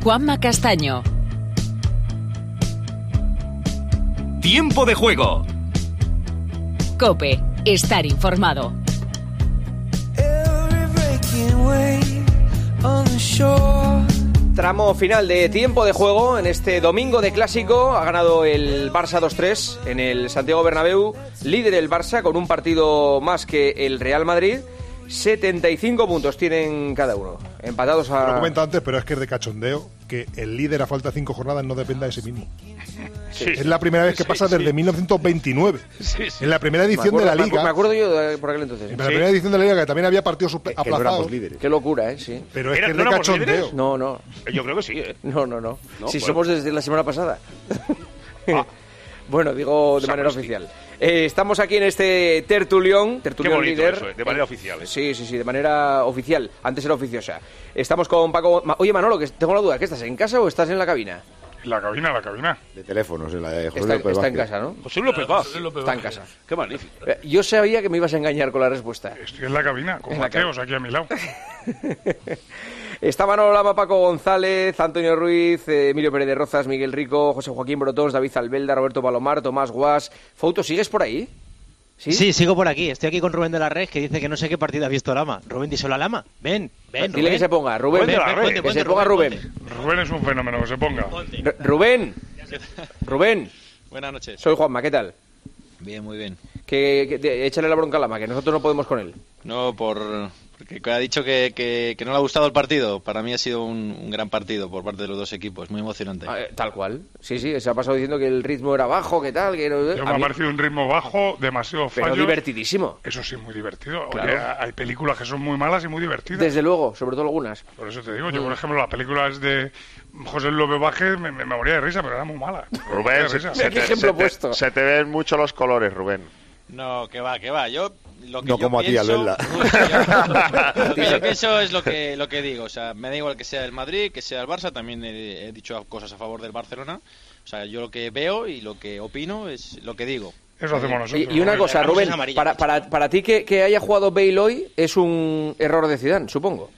Juanma Castaño. Tiempo de juego. COPE. Estar informado. Tramo final de tiempo de juego en este domingo de clásico. Ha ganado el Barça 2-3 en el Santiago Bernabéu. Líder el Barça con un partido más que el Real Madrid. 75 puntos tienen cada uno. Empatados a... Lo comento antes, pero es que es de cachondeo que el líder a falta de 5 jornadas no dependa de sí mismo. Sí. Es la primera vez que pasa desde 1929. En la primera edición de la Liga. Me acuerdo yo por aquel entonces. En la primera edición de la Liga, que también había partidos aplazados. Qué locura, sí. Pero es que es de cachondeo. No. Yo creo que sí, ¿eh? No. Si bueno. somos desde la semana pasada. Bueno, digo de manera oficial. Estamos aquí en este tertulión Qué bonito líder. eso, de manera oficial, ¿eh? Sí, de manera oficial. Antes era oficiosa. Estamos con Paco... Oye, Manolo, que tengo la duda. ¿Qué estás, en casa o estás en la cabina? La cabina. De teléfonos, en la de José López Está en Vázquez. casa, ¿no? José López Vázquez. Está en casa. Qué magnífico. Yo sabía que me ibas a engañar con la respuesta. Estoy en la cabina, con En la Mateos aquí a mi lado. Está Manolo Lama, Paco González, Antonio Ruiz, Emilio Pérez de Rozas, Miguel Rico, José Joaquín Brotons, David Albelda, Roberto Palomar, Tomás Guas. Fouto, ¿sigues por ahí? Sí, sigo por aquí. Estoy aquí con Rubén de la Red, que dice que no sé qué partido ha visto Lama. Rubén, díselo a Lama. Ven, Dile Rubén. que se ponga, Rubén. Ven, que se ponga Rubén. Rubén es un fenómeno, que se ponga. Rubén. Buenas noches. Soy Juanma, ¿qué tal? Bien, muy bien. Échale la bronca a Lama, que nosotros no podemos con él. No, porque ha dicho que no le ha gustado el partido. Para mí ha sido un gran partido por parte de los dos equipos, muy emocionante. Tal cual. Sí, se ha pasado diciendo que el ritmo era bajo, que tal, que no... Me ha parecido un ritmo bajo, demasiado fallo. Pero divertidísimo. Eso sí, muy divertido. Claro. Oye, hay películas que son muy malas y muy divertidas. Desde luego, sobre todo algunas. Por eso te digo, yo por ejemplo, las películas de José López Vázquez me moría de risa, pero era muy mala. Rubén, se te ven mucho los colores, Rubén. No, que va. Yo lo que no yo como pienso, a ti, Albelda. Lo que yo pienso es lo que digo. O sea, me da igual que sea el Madrid, que sea el Barça. También he dicho cosas a favor del Barcelona. O sea, yo lo que veo y lo que opino es lo que digo. Eso hacemos nosotros. Y una cosa, Rubén, para ti que haya jugado Bale hoy es un error de Zidane, supongo.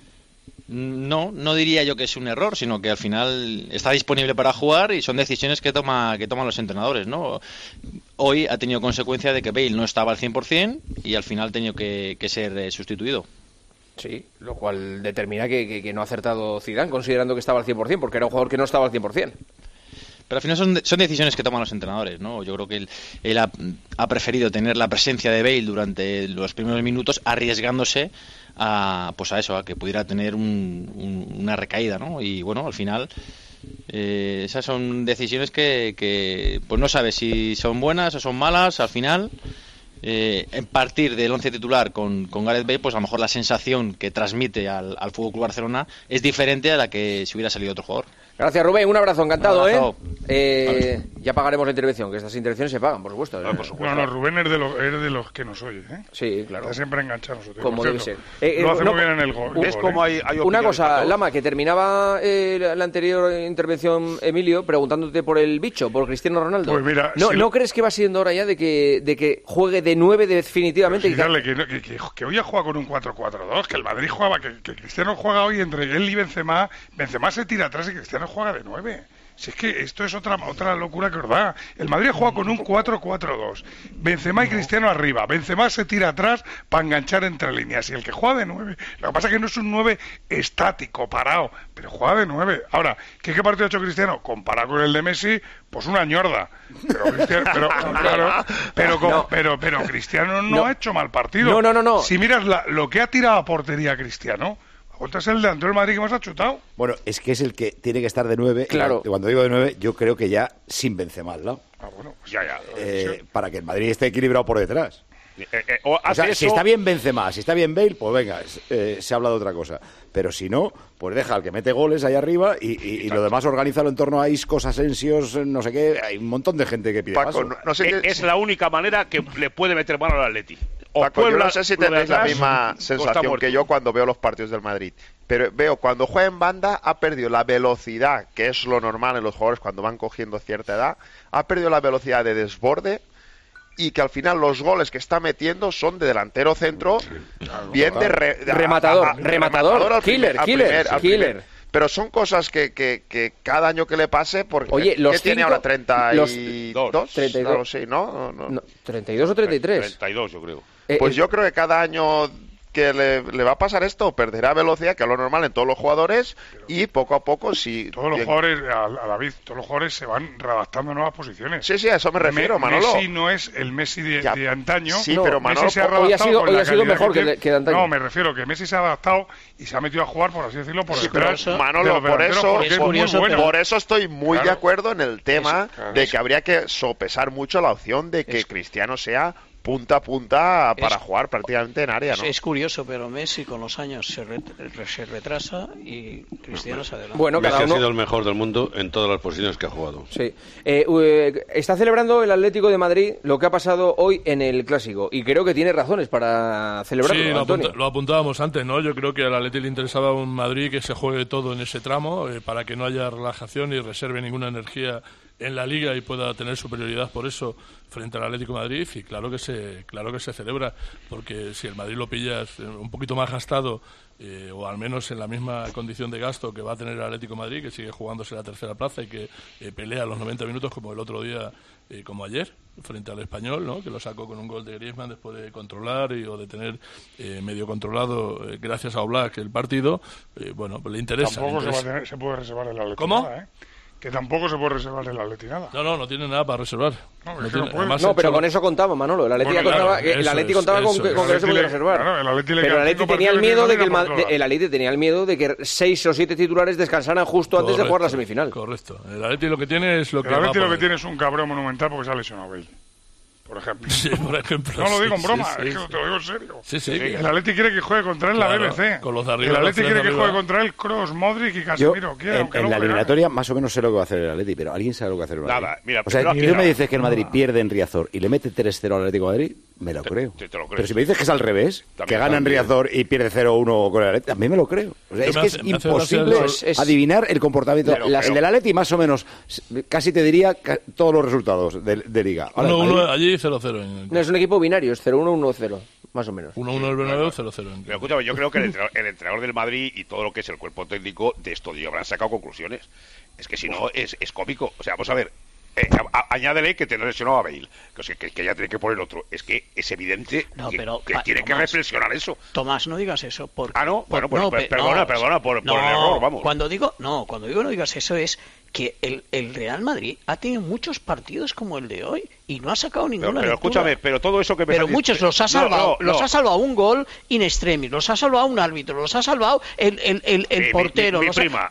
No diría yo que es un error, sino que al final está disponible para jugar y son decisiones que toman los entrenadores, ¿no? Hoy ha tenido consecuencia de que Bale no estaba al 100% y al final ha tenido que ser sustituido. Sí, lo cual determina que no ha acertado Zidane, considerando que estaba al 100%, porque era un jugador que no estaba al 100%. Pero al final son decisiones que toman los entrenadores, ¿no? Yo creo que él ha preferido tener la presencia de Bale durante los primeros minutos, arriesgándose a que pudiera tener una recaída, ¿no? Y bueno, al final esas son decisiones que pues no sabes si son buenas o son malas. Al final, en partir del once titular con Gareth Bale, pues a lo mejor la sensación que transmite al FC Barcelona es diferente a la que si hubiera salido otro jugador. Gracias, Rubén, un abrazo, encantado, un abrazo. Ya pagaremos la intervención, que estas intervenciones se pagan, por supuesto. No, Rubén es de los que nos oye, ¿eh? Sí, claro. Está siempre enganchado nosotros. Como debe ser. Lo hace muy bien en el gol. ¿Ves cómo hay una cosa, Lama, que terminaba la anterior intervención, Emilio, preguntándote por el bicho, por Cristiano Ronaldo. Pues mira, ¿No crees que va siendo hora ya de que juegue de 9 definitivamente? Que hoy ha jugado con un 4-4-2, que el Madrid jugaba, que Cristiano juega hoy entre él y Benzema. Benzema se tira atrás y Cristiano juega de 9. Si es que esto es otra locura que os da. El Madrid juega con un 4-4-2. Benzema y Cristiano arriba. Benzema se tira atrás para enganchar entre líneas. Y el que juega de 9. Lo que pasa es que no es un 9 estático, parado, pero juega de 9. Ahora, ¿qué partido ha hecho Cristiano? Comparado con el de Messi, pues una ñorda. Pero Cristiano no ha hecho mal partido. No. Si miras lo que ha tirado a portería Cristiano... ¿Cuánto es el delantero del Madrid que más ha chutado? Bueno, es que es el que tiene que estar de 9. Claro. Y cuando digo de 9, yo creo que ya sin Benzema al lado. Bueno, pues ya. Para que el Madrid esté equilibrado por detrás. O sea, eso... si está bien Benzema, si está bien Bale, pues venga, se habla de otra cosa. Pero si no, pues deja al que mete goles ahí arriba y lo demás organízalo en torno a Iscos, Asensios, no sé qué. Hay un montón de gente que pide Paco, paso. no sé es la única manera que le puede meter mano al Atleti. Paco, yo no sé si tenéis la misma sensación que yo cuando veo los partidos del Madrid. Pero veo, cuando juega en banda, ha perdido la velocidad, que es lo normal en los jugadores cuando van cogiendo cierta edad. Ha perdido la velocidad de desborde y que al final los goles que está metiendo son de delantero centro, bien de rematador, killer. pero son cosas que cada año que le pase, porque Oye, los tiene ahora 32, 32. algo así, ¿no? No, 32 o 33. 32, yo creo. Pues yo creo que cada año que le va a pasar esto, perderá velocidad, que es lo normal en todos los jugadores, y poco a poco, si... Todos los jugadores, a la vez, todos los jugadores se van readaptando a nuevas posiciones. Sí, a eso me refiero, Manolo. Messi no es el Messi de antaño. Sí, pero Manolo, Messi se ha readaptado hoy ha sido mejor que de antaño. No, me refiero que Messi se ha adaptado y se ha metido a jugar, por así decirlo, por detrás. Manolo, por eso estoy muy Claro. de acuerdo en el tema de que habría que sopesar mucho la opción de que Cristiano sea punta a punta para jugar prácticamente en área, ¿no? Es curioso, pero Messi con los años se retrasa y Cristiano se adelanta. Bueno, Messi cada uno ha sido el mejor del mundo en todas las posiciones que ha jugado. Sí. Está celebrando el Atlético de Madrid lo que ha pasado hoy en el Clásico y creo que tiene razones para celebrarlo, Sí, Antonio. lo apuntábamos antes, ¿no? Yo creo que al Atlético le interesaba un Madrid que se juegue todo en ese tramo para que no haya relajación y reserve ninguna energía en la Liga y pueda tener superioridad por eso frente al Atlético de Madrid, y claro que se celebra, porque si el Madrid lo pillas un poquito más gastado o al menos en la misma condición de gasto que va a tener el Atlético de Madrid, que sigue jugándose la tercera plaza y que pelea los 90 minutos como el otro día, como ayer frente al Español, ¿no? Que lo sacó con un gol de Griezmann después de controlar o de tener medio controlado gracias a Oblak el partido, bueno, pues le interesa. Tampoco se puede reservar el Atlético. ¿Cómo? Nada, que tampoco se puede reservar el Atlético nada. No tiene nada para reservar. No, pero con eso contaba, Manolo. El Atlético contaba con que no se podía reservar. Claro, pero el Atlético tenía el miedo de que el Atlético tenía el miedo de que 6 o 7 titulares descansaran justo antes de jugar la semifinal. Correcto. El Atlético lo que tiene es lo que el Atlético lo que tiene es un cabreo monumental porque se ha lesionado Bale. Por ejemplo. Sí, por ejemplo. No lo digo en broma, sí, es que te lo digo en serio. Sí. El Atlético quiere que juegue contra él la BBC. Con los de arriba, el Atlético quiere que juegue contra él Kroos, Modric y Casemiro. En la eliminatoria más o menos sé lo que va a hacer el Atlético, pero ¿alguien sabe lo que va a hacer el Madrid? Nada, mira, o sea, si tú me dices que el Madrid pierde en Riazor y le mete 3-0 al Atlético de Madrid, me lo creo. Te lo crees. Pero si me dices que es al revés, que gana en Riazor y pierde 0-1 con el Atlético, también me lo creo. O sea, es que es imposible adivinar el comportamiento. El del Atlético más o menos, casi te diría todos los resultados de Liga. 1-1 allí y 0-0. No, es un equipo binario, es 0-1, 1-0, más o menos. 1-1 el Bernabéu, 0-0. Pero escúchame, yo creo que el entrenador del Madrid y todo lo que es el cuerpo técnico de esto ya habrán sacado conclusiones. Es que si no, es cómico. O sea, vamos a ver. Añádele que te lesionó a Bale, que ya tiene que poner otro. Es que es evidente que tiene que reflexionar eso. Tomás, no digas eso. Perdona por el error, vamos. Cuando digo no digas eso es que el Real Madrid ha tenido muchos partidos como el de hoy y no ha sacado ninguna pero escúchame, pero todo eso que me pero muchos los ha salvado, los ha salvado un gol in extremis, los ha salvado un árbitro, los ha salvado el portero, mi prima.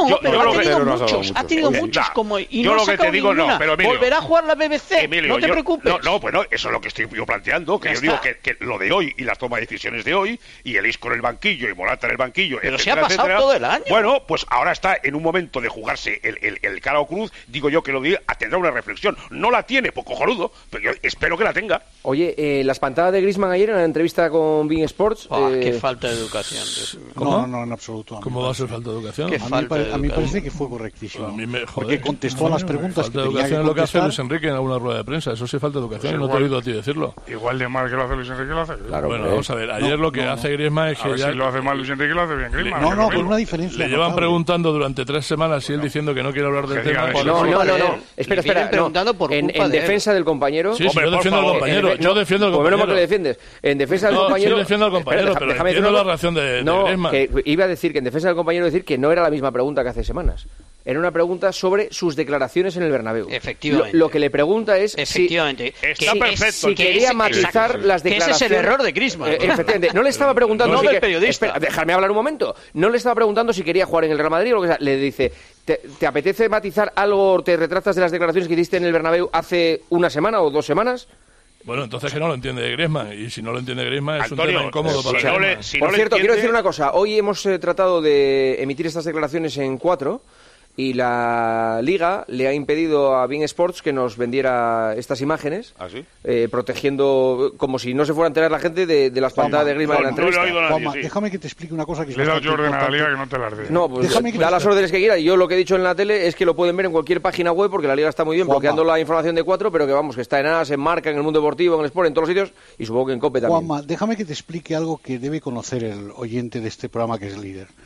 Ha tenido muchos como y yo no lo ha que sacado te digo ninguna. pero Emilio, volverá a jugar la BBC, Emilio, no te preocupes. Bueno, eso es lo que estoy yo planteando, que yo digo que lo de hoy y las toma de decisiones de hoy y el Isco en el banquillo y Morata en el banquillo, pero etcétera, se ha pasado etcétera. todo el año. Bueno, pues ahora está en un momento de jugarse el cara o cruz, digo yo que lo diga, tendrá una reflexión. No la tiene, pues cojonudo, pero yo espero que la tenga. Oye, la espantada de Griezmann ayer en la entrevista con Bein Sports. Qué falta de educación. ¿Cómo? No, en absoluto. ¿Cómo va a ser falta de educación? A mí parece que fue correctísimo. Porque contestó a las preguntas falta que de tenía educación que es lo que hace contestar. Luis Enrique en alguna rueda de prensa. Eso sí falta de educación, y no te he oído a ti decirlo. Igual de mal que lo hace Luis Enrique lo hace. Claro, bueno, vamos a ver. Ayer lo que hace Griezmann es que si lo hace mal Luis Enrique lo hace bien Griezmann. No, con una diferencia. Le llevan preguntando durante 3 semanas y él diciendo que no quiere hablar del tema. No. Espera. En defensa del compañero. Sí, yo defiendo al compañero. Yo defiendo al compañero. Menos mal que le defiendes. En defensa del compañero. Sí, defiendo al compañero, pero entiendo la reacción de Griezmann. Que iba a decir que en defensa del compañero decir que no era la misma pregunta que hace semanas. Era una pregunta sobre sus declaraciones en el Bernabéu. Efectivamente. Lo que le pregunta es está perfecto. si quería matizar las declaraciones. Ese es el error de Griezmann. Efectivamente. No le estaba preguntando no del periodista. Espera, déjame hablar un momento. No le estaba preguntando si quería jugar en el Real Madrid o lo que sea. Le dice, ¿te apetece matizar algo o te retractas de las declaraciones que hiciste en el Bernabéu hace una semana o 2 semanas? Bueno, entonces que no lo entiende Griezmann, y si no lo entiende Griezmann es Antonio, un tema incómodo para Griezmann. Por cierto, quiero decir una cosa. Hoy hemos tratado de emitir estas declaraciones en 4 y la Liga le ha impedido a Bein Sports que nos vendiera estas imágenes, ¿Ah, sí? protegiendo, como si no se fuera a enterar la gente de las pantallas de Griezmann en la entrevista. Juanma, déjame que te explique una cosa que le he dado yo orden a la Liga que no te las dé. No, pues da las órdenes que quiera. Yo lo que he dicho en la tele es que lo pueden ver en cualquier página web, porque la Liga está muy bien bloqueando la información de 4, pero que vamos, que está en AS, en Marca, en el Mundo Deportivo, en el Sport, en todos los sitios, y supongo que en COPE también. Juanma, déjame que te explique algo que debe conocer el oyente de este programa que es líder.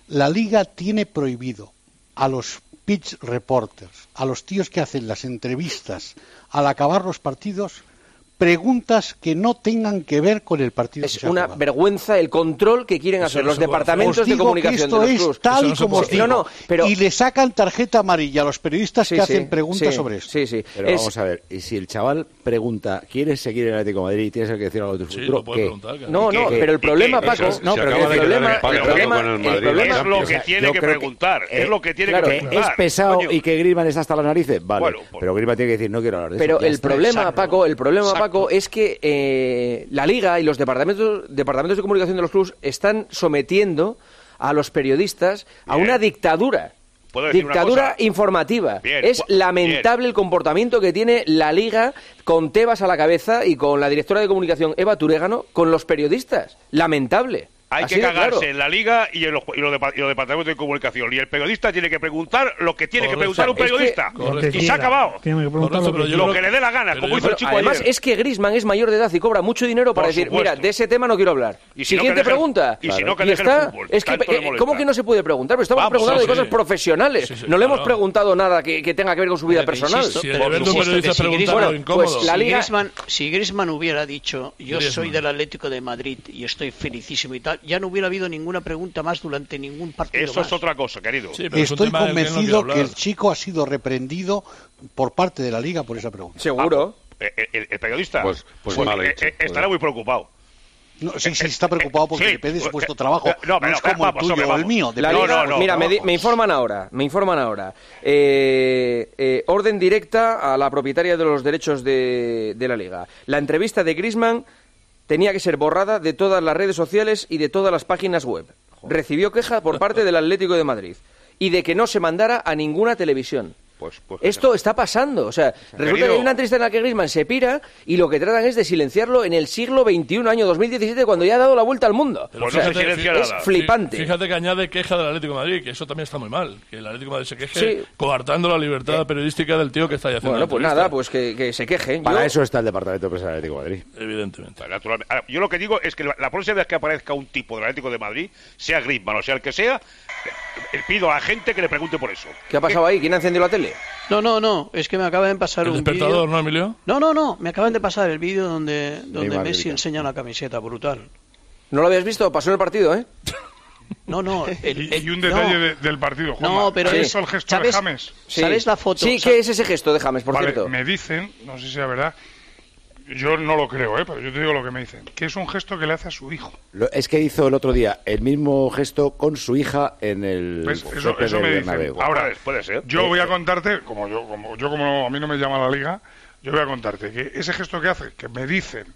La Liga tiene prohibido a los pitch reporters, a los tíos que hacen las entrevistas al acabar los partidos, preguntas que no tengan que ver con el partido. Es una vergüenza el control que quieren hacer los departamentos de comunicación de los clubes. Esto es tal y como os digo. Pero... Y le sacan tarjeta amarilla a los periodistas que hacen preguntas sobre esto. Pero vamos a ver, y si el chaval pregunta, ¿quieres seguir en el Atlético de Madrid y tienes que decir algo de tu futuro? ¿Qué? No, pero el problema, Paco, es lo que tiene que preguntar. Es lo que tiene que preguntar. Es pesado y que Griezmann está hasta las narices, vale. Pero Griezmann tiene que decir, no quiero hablar de eso. Pero el problema, Paco, es que la Liga y los departamentos de comunicación de los clubes están sometiendo a los periodistas a una dictadura. Dictadura informativa. Es lamentable el comportamiento que tiene la Liga con Tebas a la cabeza y con la directora de comunicación Eva Turégano con los periodistas. Lamentable. Hay que cagarse en la Liga y en los departamentos de comunicación. Y el periodista tiene que preguntar lo que tiene que preguntar un periodista. Y se ha acabado. Lo que le dé la gana, como hizo el chico además, ayer. es que Griezmann es mayor de edad y cobra mucho dinero para decir, mira, de ese tema no quiero hablar. Siguiente pregunta. Y si no, que deje el fútbol. Es que, ¿cómo que no se puede preguntar? Pero estamos preguntando de cosas profesionales. No le hemos preguntado nada que tenga que ver con su vida personal. Si Griezmann hubiera dicho, yo soy del Atlético de Madrid y estoy felicísimo y tal, ya no hubiera habido ninguna pregunta más durante ningún partido. Eso es otra cosa, querido. Estoy convencido que el chico ha sido reprendido por parte de la Liga por esa pregunta. Seguro. El periodista estará muy preocupado. No, sí, está preocupado porque le pide su puesto de trabajo. No es como el tuyo o el mío. Mira, me informan ahora. Orden directa a la propietaria de los derechos de la Liga. La entrevista de Griezmann tenía que ser borrada de todas las redes sociales y de todas las páginas web. Recibió queja por parte del Atlético de Madrid y de que no se mandara a ninguna televisión. Esto está pasando. O sea, resulta que hay una entrevista en la que Griezmann se pira y lo que tratan es de silenciarlo en el siglo XXI, año 2017, cuando ya ha dado la vuelta al mundo. Pues no se silencia nada. Es flipante. Fíjate que añade queja del Atlético de Madrid, que eso también está muy mal. Que el Atlético de Madrid se queje coartando la libertad periodística del tío que está ahí haciendo. Bueno, pues nada, pues que se quejen. Para eso está el departamento de prensa del Atlético de Madrid. Evidentemente. Naturalmente. Ahora, yo lo que digo es que la próxima vez que aparezca un tipo del Atlético de Madrid, sea Griezmann o sea el que sea, pido a la gente que le pregunte por eso. ¿Qué ha pasado ahí? ¿Quién ha encendido la tele? No, es que me acaban de pasar un vídeo. ¿El despertador, no, Emilio? No, me acaban de pasar el vídeo donde Messi enseña una camiseta brutal. ¿No lo habías visto? Pasó en el partido, ¿eh? No. Y un detalle del partido, Juanma. No, pero ¿Has visto el gesto de James? ¿Sabes la foto? Sí, ¿qué es ese gesto de James, por cierto? Me dicen, no sé si es verdad, yo no lo creo, pero yo te digo lo que me dicen, que es un gesto que le hace a su hijo. Es que hizo el otro día el mismo gesto con su hija en el eso me dicen. Ahora, puede ser. Yo voy a contarte, como a mí no me llama la Liga, yo voy a contarte que ese gesto que hace, que me dicen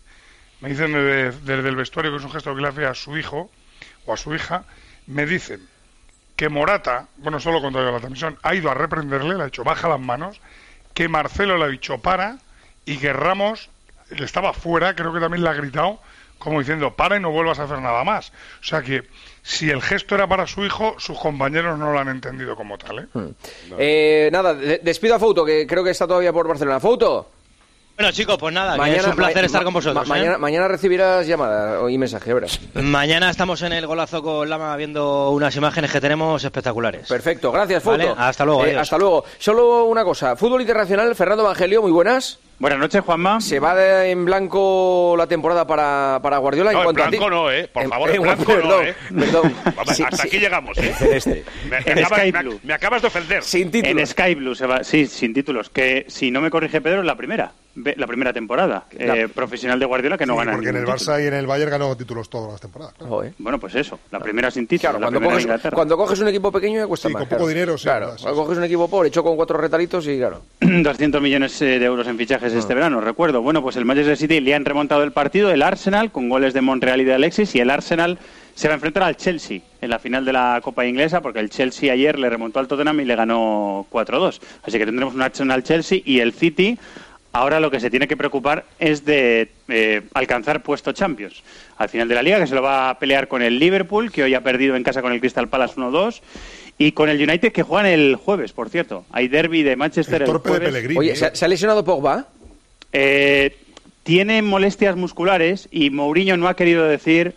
desde el vestuario que es un gesto que le hace a su hijo o a su hija, me dicen que Morata, bueno, solo contra la transmisión, ha ido a reprenderle, le ha dicho baja las manos, que Marcelo le ha dicho para y que Ramos le estaba fuera, creo que también le ha gritado, como diciendo, para y no vuelvas a hacer nada más. O sea que, si el gesto era para su hijo, sus compañeros no lo han entendido como tal, Nada, despido a Fouto, que creo que está todavía por Barcelona. ¡Fouto! Bueno, chicos, pues nada, mañana, es un placer estar con vosotros. Mañana recibirás llamada y mensaje, verás. Mañana estamos en el Golazo con Lama viendo unas imágenes que tenemos espectaculares. Perfecto, gracias, Fouto. Vale, hasta luego. Hasta luego. Solo una cosa, fútbol internacional, Fernando Evangelio, muy buenas. Buenas noches, Juanma. ¿Se va en blanco la temporada para Guardiola? No, en cuanto no, por favor, en blanco perdón. Hasta aquí llegamos, Celeste. Me acabas de ofender. Sin títulos. En Sky Blue se va, sí, sin títulos. Que, si no me corrige Pedro, es la primera temporada profesional de Guardiola que no gana. Porque en el Barça y en el Bayern ganó títulos todas las temporadas. Claro. Bueno, pues eso, la primera sin títulos. Claro, cuando coges un equipo pequeño ya cuesta más. Con poco dinero, sí. Claro, cuando coges un equipo pobre, hecho con 4 retalitos y claro. 200 millones de euros en fichajes este verano, recuerdo. Bueno, pues el Manchester City le han remontado el partido, el Arsenal, con goles de Monreal y de Alexis, y el Arsenal se va a enfrentar al Chelsea en la final de la Copa Inglesa, porque el Chelsea ayer le remontó al Tottenham y le ganó 4-2. Así que tendremos un Arsenal-Chelsea, y el City ahora lo que se tiene que preocupar es de alcanzar puesto Champions al final de la Liga, que se lo va a pelear con el Liverpool, que hoy ha perdido en casa con el Crystal Palace 1-2, y con el United, que juegan el jueves, por cierto. Hay derbi de Manchester el jueves. De Pellegrini. Oye, ¿se ha lesionado Pogba? Tiene molestias musculares y Mourinho no ha querido decir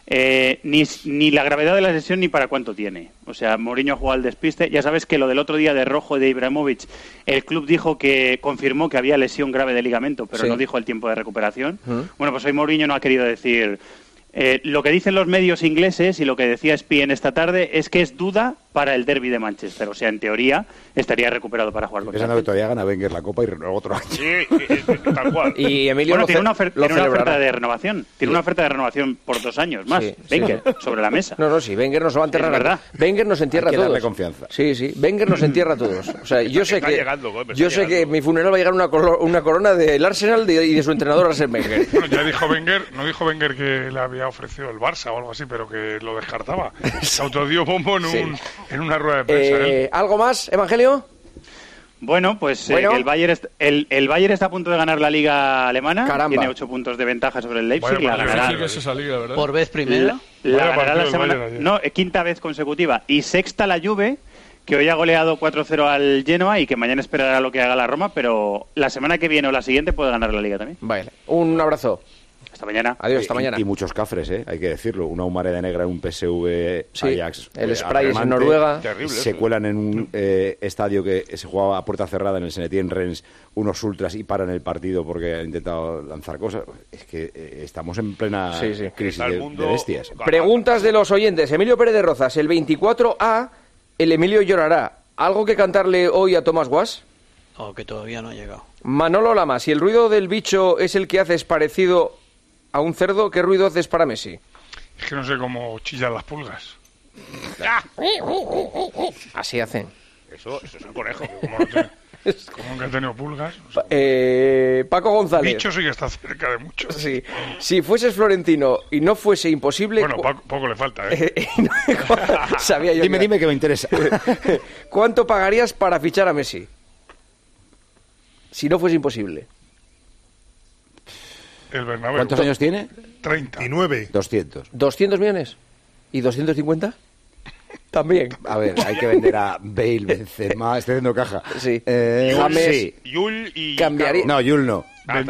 Ni la gravedad de la lesión ni para cuánto tiene. O sea, Mourinho ha jugado al despiste. Ya sabes que lo del otro día de rojo de Ibrahimovic, el club confirmó que había lesión grave de ligamento, pero no dijo el tiempo de recuperación. Bueno, pues hoy Mourinho no ha querido decir... lo que dicen los medios ingleses y lo que decía ESPN esta tarde es que es duda para el derbi de Manchester. O sea, en teoría estaría recuperado para jugar contra Pensando que todavía gana Wenger la Copa y renueva otro año. Sí, tal cual. Y Emilio tiene una oferta de renovación. Tiene una oferta de renovación por 2 años más. Wenger, sobre la mesa. No, sí, Wenger nos va a enterrar. Es verdad. Wenger nos entierra a todos. Darle confianza. Sí, Wenger nos entierra a todos. O sea, yo sé que en mi funeral va a llegar una corona del Arsenal y de su entrenador Arsène Wenger. Bueno, ya dijo Wenger que le había ofrecido el Barça o algo así, pero que lo descartaba. Se autodió bombo en una rueda de prensa. ¿Algo más, Evangelio? Bueno, pues el Bayern está a punto de ganar la Liga Alemana. Caramba. Tiene 8 puntos de ventaja sobre el Leipzig. La ganará. ¿Por vez primera? La ganará la semana... quinta vez consecutiva. Y sexta la Juve, que hoy ha goleado 4-0 al Genoa y que mañana esperará lo que haga la Roma, pero la semana que viene o la siguiente puede ganar la Liga también. Vale, un abrazo. Hasta mañana. Adiós, hasta mañana. Y muchos cafres, hay que decirlo. Una humareda negra en un PSV Ajax. El spray es en Noruega. Terrible, se cuelan en un estadio que se jugaba a puerta cerrada en el Saint-Étienne Reims unos ultras y paran el partido porque han intentado lanzar cosas. Es que estamos en plena crisis de bestias. Preguntas de los oyentes. Emilio Pérez de Rozas, el 24A, el Emilio llorará. ¿Algo que cantarle hoy a Tomás Guas? Que todavía no ha llegado. Manolo Lama, si el ruido del bicho es el que haces parecido a un cerdo, ¿qué ruido haces para Messi? Es que no sé cómo chillan las pulgas. Así hacen. Eso es un conejo. Como que ha tenido pulgas. Paco González. Bicho sí que está cerca de muchos. Sí. Si fueses florentino y no fuese imposible... Bueno, poco le falta, Sabía yo. Dime que me interesa. ¿Cuánto pagarías para fichar a Messi? Si no fuese imposible. El Bernabéu. ¿Cuántos años tiene? 39. 200. ¿200 millones? ¿Y 250? También. A ver, hay que vender a Bale, Benzema, estoy haciendo caja. Sí. James, Yul y... Cambiaría... No, Yul no.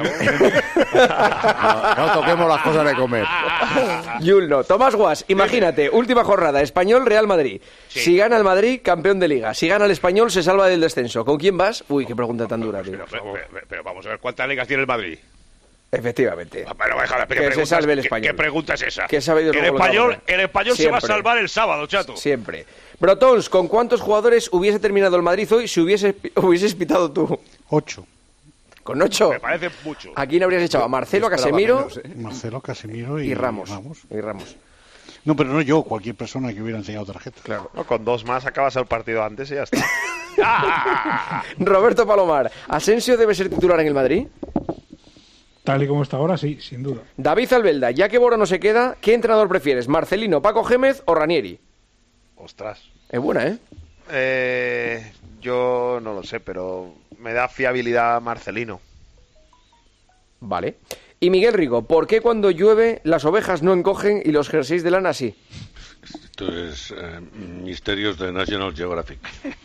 No toquemos las cosas de comer. Yul no. Tomás Guas, imagínate, última jornada, Español-Real Madrid. Sí. Si gana el Madrid, campeón de Liga. Si gana el Español, se salva del descenso. ¿Con quién vas? Uy, qué pregunta tan dura, tío. Pero vamos a ver, ¿cuántas ligas tiene el Madrid? Efectivamente. Que se salve el Español. ¿Qué pregunta es esa? El español se va a salvar el sábado, chato. Siempre. Brotons, ¿con cuántos jugadores hubiese terminado el Madrid hoy si hubieses pitado tú? 8. ¿Con 8? Me parece mucho. ¿A quién habrías echado? ¿A Marcelo, a Casemiro? Marcelo, Casemiro y Ramos. Y Ramos. No, pero no yo, cualquier persona que hubiera enseñado tarjeta. Claro. No, con 2 más acabas el partido antes y ya está. Roberto Palomar, ¿Asensio debe ser titular en el Madrid? Tal y como está ahora, sí, sin duda. David Albelda, ya que Boro no se queda, ¿qué entrenador prefieres? ¿Marcelino, Paco Gémez o Ranieri? Ostras. Es buena, Yo no lo sé, pero me da fiabilidad Marcelino. Vale. Y Miguel Rigo, ¿por qué cuando llueve las ovejas no encogen y los jerseys de lana sí? Esto es misterios de National Geographic.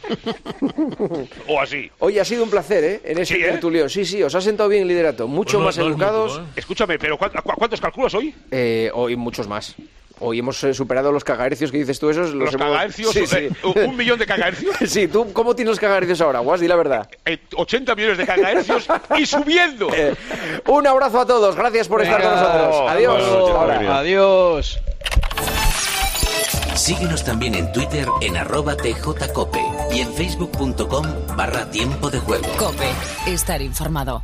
O así. Hoy ha sido un placer, en ese tertulio. Sí, os ha sentado bien el liderato. Mucho más educados. Escúchame, pero ¿cuántos calculas hoy? Hoy muchos más. Hoy hemos superado los cagahercios que dices tú, esos. ¿Los cagahercios? Sí. ¿1 millón de cagahercios? Sí, ¿tú cómo tienes los cagahercios ahora, Guas? Di la verdad. 80 millones de cagahercios y subiendo. Un abrazo a todos, gracias por estar con nosotros. Adiós. Adiós. Síguenos también en Twitter en @tjcope y en facebook.com/tiempo de juego. Cope, estar informado.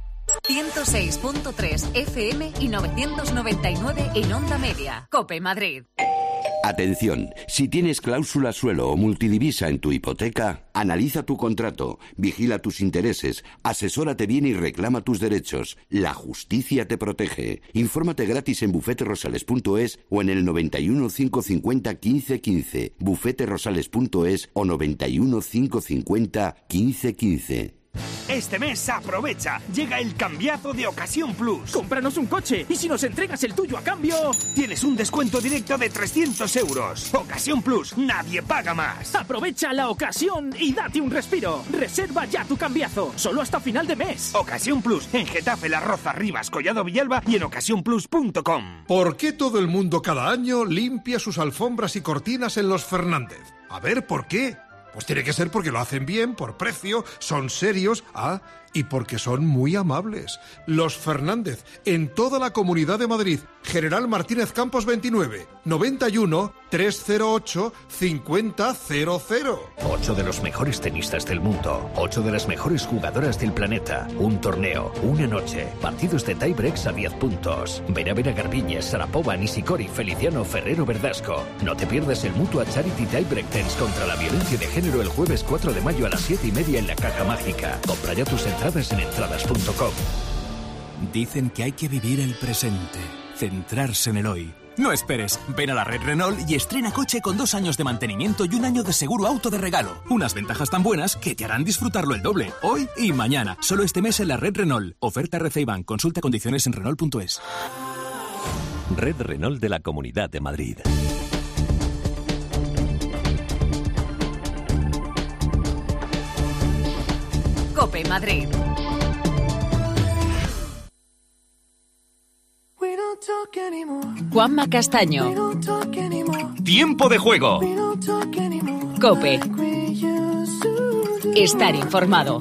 106.3 FM y 999 en Onda Media. Cope Madrid. Atención, si tienes cláusula suelo o multidivisa en tu hipoteca, analiza tu contrato, vigila tus intereses, asesórate bien y reclama tus derechos. La justicia te protege. Infórmate gratis en bufeterosales.es o en el 91 550 1515, bufeterosales.es o 91 550 1515. Este mes aprovecha, llega el cambiazo de Ocasión Plus. ¡Cómpranos un coche! Y si nos entregas el tuyo a cambio, tienes un descuento directo de 300 euros. Ocasión Plus, nadie paga más. Aprovecha la ocasión y date un respiro. Reserva ya tu cambiazo, solo hasta final de mes. Ocasión Plus, en Getafe, Las Rozas, Rivas, Collado Villalba y en ocasiónplus.com. ¿Por qué todo el mundo cada año limpia sus alfombras y cortinas en los Fernández? A ver, ¿por qué? Pues tiene que ser porque lo hacen bien, por precio, son serios, y porque son muy amables. Los Fernández, en toda la Comunidad de Madrid. General Martínez Campos 29, 91 308 5000. 8 de los mejores tenistas del mundo, 8 de las mejores jugadoras del planeta, un torneo, una noche, partidos de tiebreaks a 10 puntos. Ven a ver a Garbiñes, Sarapova, Nishikori, Feliciano, Ferrero, Verdasco. No te pierdas el Mutua Charity Tiebreak Tennis contra la violencia de género el jueves 4 de mayo a las 7:30 en la Caja Mágica. Compra ya tus entradas en entradas.com. Dicen que hay que vivir el presente, centrarse en el hoy. No esperes, ven a la red Renault y estrena coche con 2 años de mantenimiento y 1 año de seguro auto de regalo. Unas ventajas tan buenas que te harán disfrutarlo el doble, hoy y mañana. Solo este mes en la red Renault. Oferta RCI Bank. Consulta condiciones en Renault.es. Red Renault de la Comunidad de Madrid. COPE Madrid. Juanma Castaño. Tiempo de juego. COPE. Estar informado.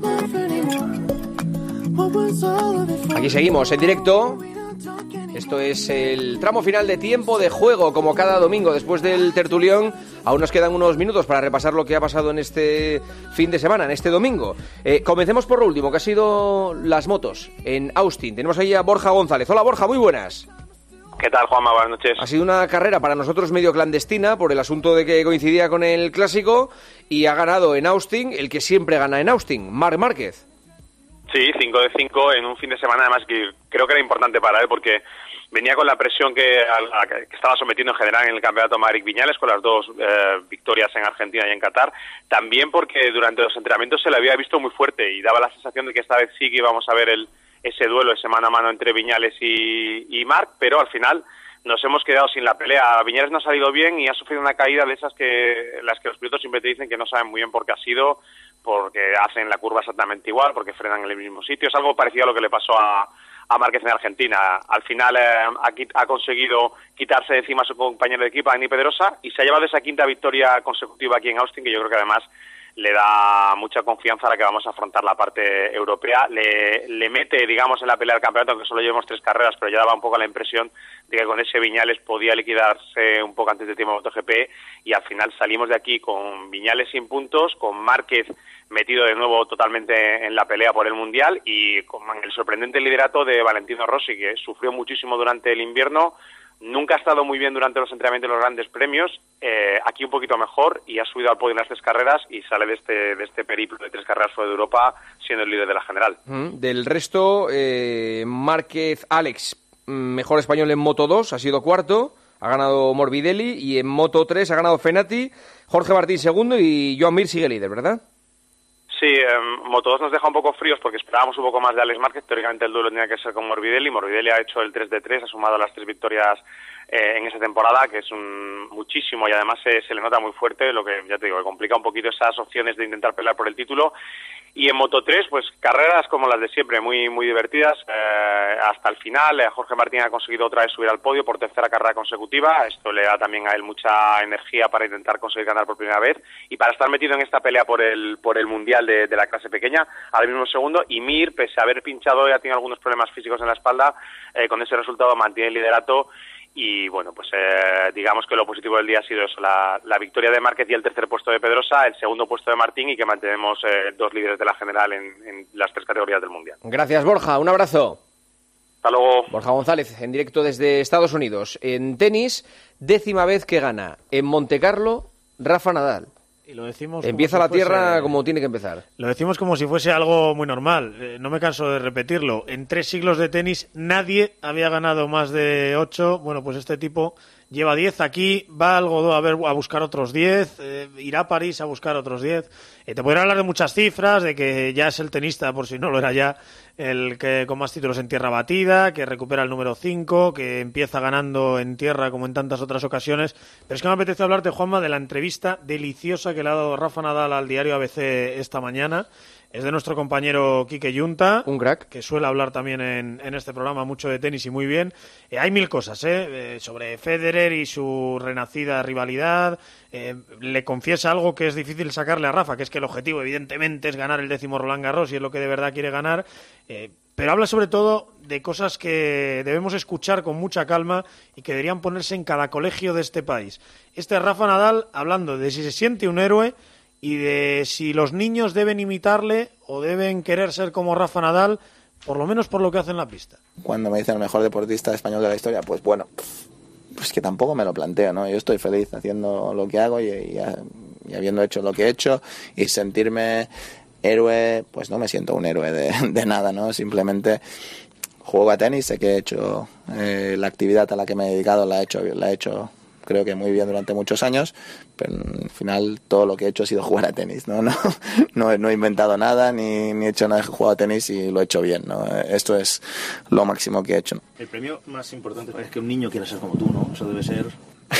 Aquí seguimos en directo. Esto es el tramo final de Tiempo de Juego, como cada domingo después del tertulión. Aún nos quedan unos minutos para repasar lo que ha pasado en este fin de semana, en este domingo. Comencemos por lo último, que ha sido las motos en Austin. Tenemos ahí a Borja González. Hola Borja, muy buenas. ¿Qué tal, Juanma? Buenas noches. Ha sido una carrera para nosotros medio clandestina por el asunto de que coincidía con el Clásico, y ha ganado en Austin el que siempre gana en Austin, Marc Márquez. Sí, 5 de 5 en un fin de semana, además que creo que era importante para él porque venía con la presión que estaba sometiendo en general en el campeonato Maverick Viñales, con las 2 victorias en Argentina y en Qatar. También porque durante los entrenamientos se le había visto muy fuerte y daba la sensación de que esta vez sí que íbamos a ver ese duelo, ese mano a mano entre Viñales y Marc, pero al final nos hemos quedado sin la pelea. Viñales no ha salido bien y ha sufrido una caída de esas las que los pilotos siempre te dicen que no saben muy bien por qué ha sido, porque hacen la curva exactamente igual, porque frenan en el mismo sitio. Es algo parecido a lo que le pasó a Márquez en Argentina. Al final ha conseguido quitarse de encima a su compañero de equipo, Dani Pedrosa, y se ha llevado esa 5ª victoria consecutiva aquí en Austin, que yo creo que además le da mucha confianza a la que vamos a afrontar la parte europea. Le mete, digamos, en la pelea del campeonato, aunque solo llevamos 3 carreras, pero ya daba un poco la impresión de que con ese Viñales podía liquidarse un poco antes de tiempo MotoGP, y al final salimos de aquí con Viñales sin puntos, con Márquez metido de nuevo totalmente en la pelea por el Mundial y con el sorprendente liderato de Valentino Rossi, que sufrió muchísimo durante el invierno. Nunca ha estado muy bien durante los entrenamientos de los grandes premios, aquí un poquito mejor, y ha subido al podio en las 3 carreras y sale de este periplo de 3 carreras fuera de Europa siendo el líder de la general. Del resto, Márquez Alex, mejor español en Moto 2, ha sido 4, ha ganado Morbidelli, y en Moto 3 ha ganado Fenati, Jorge Martín segundo y Joan Mir sigue líder, ¿verdad? Sí, Moto 2 nos deja un poco fríos porque esperábamos un poco más de Alex Márquez. Teóricamente el duelo tenía que ser con Morbidelli. Morbidelli ha hecho el 3 de 3, ha sumado las 3 victorias en esa temporada, que es muchísimo, y además se le nota muy fuerte, lo que ya te digo, que complica un poquito esas opciones de intentar pelear por el título. Y en Moto 3, pues carreras como las de siempre, muy muy divertidas, hasta el final. Jorge Martín ha conseguido otra vez subir al podio por 3ª carrera consecutiva. Esto le da también a él mucha energía para intentar conseguir ganar por primera vez y para estar metido en esta pelea por el Mundial de la clase pequeña, al mismo segundo. Y Mir, pese a haber pinchado, ya tiene algunos problemas físicos en la espalda, con ese resultado mantiene el liderato. Y bueno, pues digamos que lo positivo del día ha sido eso, la victoria de Márquez y el 3er puesto de Pedrosa, el 2º puesto de Martín, y que mantenemos 2 líderes de la general en las 3 categorías del Mundial. Gracias, Borja, un abrazo. Hasta luego. Borja González, en directo desde Estados Unidos. En tenis, 10ª vez que gana en Montecarlo Rafa Nadal. Y lo decimos empieza la tierra como tiene que empezar. Lo decimos como si fuese algo muy normal. No me canso de repetirlo. En 3 siglos de tenis nadie había ganado más de 8. Bueno, pues este tipo lleva 10 aquí, va al Godó a buscar otros 10, irá a París a buscar otros 10. Te podría hablar de muchas cifras, de que ya es el tenista, por si no lo era ya, el que con más títulos en tierra batida, que recupera el número 5, que empieza ganando en tierra como en tantas otras ocasiones. Pero es que me apetece hablarte, Juanma, de la entrevista deliciosa que le ha dado Rafa Nadal al diario ABC esta mañana. Es de nuestro compañero Quique Yunta, un crack, que suele hablar también en este programa mucho de tenis y muy bien. Hay mil cosas sobre Federer y su renacida rivalidad. Le confiesa algo que es difícil sacarle a Rafa, que es que el objetivo evidentemente es ganar el 10º Roland Garros y es lo que de verdad quiere ganar. Pero habla sobre todo de cosas que debemos escuchar con mucha calma y que deberían ponerse en cada colegio de este país. Este es Rafa Nadal hablando de si se siente un héroe y de si los niños deben imitarle o deben querer ser como Rafa Nadal, por lo menos por lo que hace en la pista. Cuando me dicen el mejor deportista español de la historia, pues bueno, pues que tampoco me lo planteo, ¿no? Yo estoy feliz haciendo lo que hago y habiendo hecho lo que he hecho, y sentirme héroe, pues no me siento un héroe de nada, ¿no? Simplemente juego a tenis, sé que he hecho la actividad a la que me he dedicado, la he hecho creo que muy bien durante muchos años, pero al final todo lo que he hecho ha sido jugar a tenis, no he inventado nada ni he hecho nada, he jugado a tenis y lo he hecho bien, ¿no? Esto es lo máximo que he hecho, ¿no? El premio más importante es que un niño quiera ser como tú, ¿no? Eso debe ser...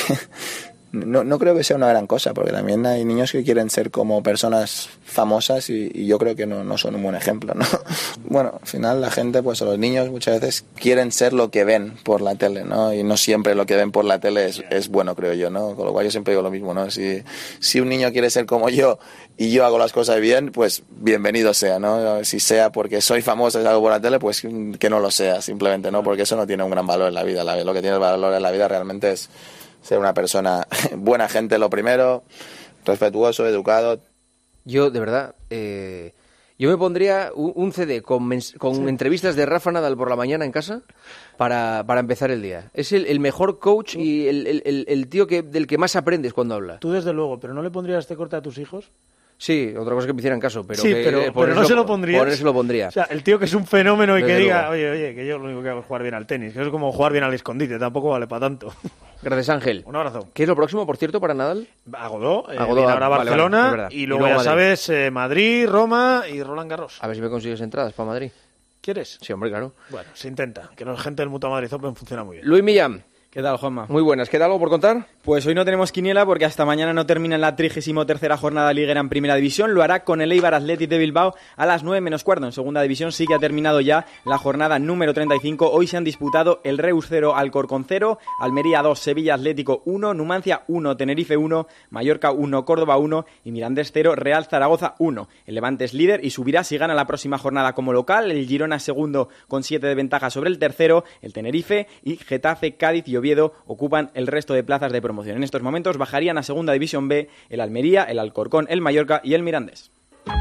No creo que sea una gran cosa, porque también hay niños que quieren ser como personas famosas y yo creo que no son un buen ejemplo, ¿no? Bueno, al final la gente, pues a los niños muchas veces quieren ser lo que ven por la tele, ¿no? Y no siempre lo que ven por la tele es bueno, creo yo, ¿no? Con lo cual yo siempre digo lo mismo, ¿no? Si un niño quiere ser como yo y yo hago las cosas bien, pues bienvenido sea, ¿no? Si sea porque soy famoso y algo por la tele, pues que no lo sea, simplemente, ¿no? Porque eso no tiene un gran valor en la vida. Lo que tiene valor en la vida realmente es ser una persona buena gente, lo primero, respetuoso, educado. Yo, de verdad, yo me pondría un CD con entrevistas de Rafa Nadal por la mañana en casa para empezar el día. Es el mejor coach y el tío del que más aprendes cuando habla. Tú desde luego, pero ¿no le pondrías este corte a tus hijos? Sí, otra cosa que me hicieran caso, pero, sí, pero no se lo pondrías. Por eso lo pondría. O sea, el tío que es un fenómeno y que diga, oye, que yo lo único que hago es jugar bien al tenis, que es como jugar bien al escondite, tampoco vale para tanto. Gracias, Ángel. Un abrazo. ¿Qué es lo próximo, por cierto, para Nadal? A Godó, ahora Barcelona, vale, y luego ya sabes, Madrid, Roma y Roland Garros. A ver si me consigues entradas para Madrid. ¿Quieres? Sí, hombre, claro. Bueno, se intenta, que la gente del Mutua Madrid Open funciona muy bien. Luis Millán. ¿Qué tal, Juanma? Muy buenas. ¿Queda algo por contar? Pues hoy no tenemos quiniela porque hasta mañana no termina la 33ª jornada liguera en Primera División. Lo hará con el Eibar Athletic de Bilbao a las 9 menos cuarto. En Segunda División sí que ha terminado ya la jornada número 35. Hoy se han disputado el Reus 0, Alcorcón 0, Almería 2, Sevilla Atlético 1, Numancia 1, Tenerife 1, Mallorca 1, Córdoba 1 y Mirandés 0, Real Zaragoza 1. El Levante es líder y subirá si gana la próxima jornada como local. El Girona es segundo con 7 de ventaja sobre el tercero. El Tenerife y Getafe, Cádiz y Oviedo ocupan el resto de plazas de promoción. En estos momentos bajarían a Segunda División B el Almería, el Alcorcón, el Mallorca y el Mirandés.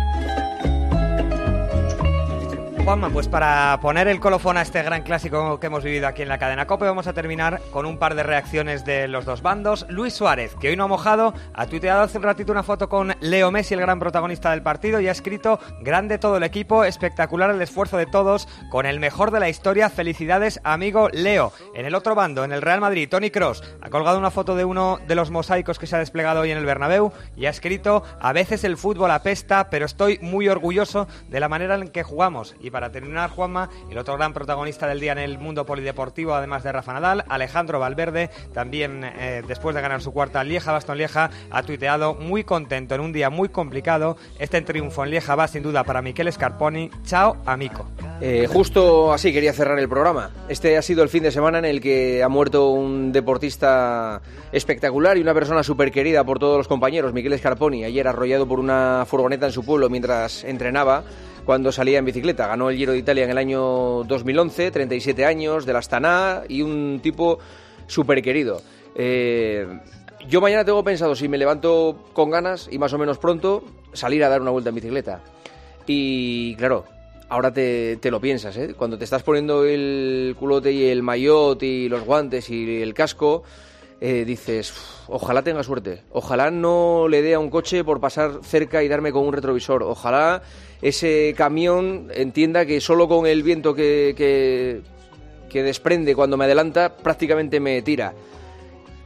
Juanma, pues para poner el colofón a este gran clásico que hemos vivido aquí en la cadena COPE, vamos a terminar con un par de reacciones de los dos bandos. Luis Suárez, que hoy no ha mojado, ha tuiteado hace un ratito una foto con Leo Messi, el gran protagonista del partido, y ha escrito: grande todo el equipo, espectacular el esfuerzo de todos, con el mejor de la historia, felicidades amigo Leo. En el otro bando, en el Real Madrid, Toni Kroos ha colgado una foto de uno de los mosaicos que se ha desplegado hoy en el Bernabéu y ha escrito: a veces el fútbol apesta, pero estoy muy orgulloso de la manera en que jugamos. Y para terminar, Juanma, el otro gran protagonista del día en el mundo polideportivo, además de Rafa Nadal, Alejandro Valverde, también después de ganar su cuarta Lieja-Bastogne-Lieja, ha tuiteado: muy contento en un día muy complicado. Este triunfo en Lieja va sin duda para Michele Scarponi. Chao, amico. Justo así quería cerrar el programa. Este ha sido el fin de semana en el que ha muerto un deportista espectacular y una persona súper querida por todos los compañeros, Michele Scarponi, ayer arrollado por una furgoneta en su pueblo mientras entrenaba, cuando salía en bicicleta. Ganó el Giro de Italia en el año 2011, 37 años, del Astana, y un tipo súper querido. Yo mañana tengo pensado, si me levanto con ganas y más o menos pronto, salir a dar una vuelta en bicicleta. Y claro, ahora te lo piensas, ¿eh? Cuando te estás poniendo el culote y el maillot y los guantes y el casco, dices, ojalá tenga suerte, ojalá no le dé a un coche por pasar cerca y darme con un retrovisor, ojalá ese camión entienda que solo con el viento que desprende cuando me adelanta prácticamente me tira.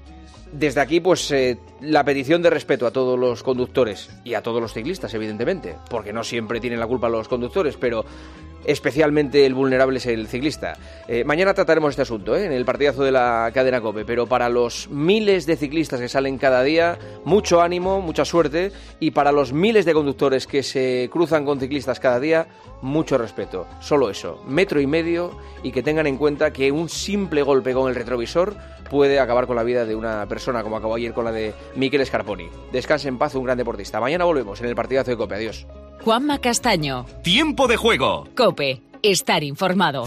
Desde aquí, pues, la petición de respeto a todos los conductores y a todos los ciclistas, evidentemente, porque no siempre tienen la culpa los conductores, pero especialmente el vulnerable es el ciclista. Mañana trataremos este asunto, en el partidazo de la cadena COPE, pero para los miles de ciclistas que salen cada día, mucho ánimo, mucha suerte, y para los miles de conductores que se cruzan con ciclistas cada día, mucho respeto. Solo eso, 1,5 metros, y que tengan en cuenta que un simple golpe con el retrovisor puede acabar con la vida de una persona, como acabó ayer con la de Mikel Scarponi. Descanse en paz, un gran deportista. Mañana volvemos en el partidazo de COPE. Adiós. Juanma Castaño. Tiempo de juego. COPE. Estar informado.